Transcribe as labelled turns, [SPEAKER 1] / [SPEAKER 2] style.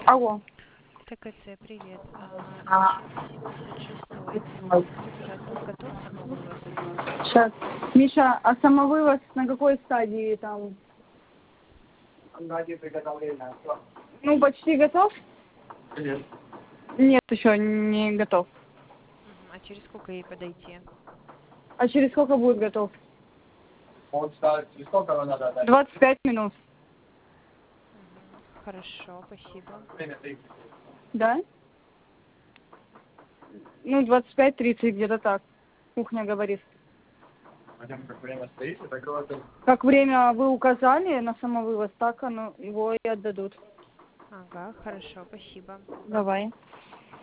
[SPEAKER 1] Алло.
[SPEAKER 2] ТКЦ, привет. Значит, 76-й. Скажи, пожалуйста, готов самовывоз?
[SPEAKER 1] Сейчас. Миша, а самовывоз на какой стадии там?
[SPEAKER 3] Стадии приготовления.
[SPEAKER 1] Ну, почти готов?
[SPEAKER 3] Нет.
[SPEAKER 1] Нет, еще не готов.
[SPEAKER 2] А через сколько ей подойти?
[SPEAKER 1] А через сколько будет готов?
[SPEAKER 3] Он ставит, через сколько его надо отдать?
[SPEAKER 1] 25 минут.
[SPEAKER 2] Хорошо, спасибо.
[SPEAKER 3] Время 30.
[SPEAKER 1] Да? Ну, 25-30, где-то так. Кухня говорит.
[SPEAKER 3] Хотя как время стоит, это говорит.
[SPEAKER 1] Как время вы указали на самовывоз, так оно, его и отдадут.
[SPEAKER 2] Ага, хорошо, спасибо.
[SPEAKER 1] Давай.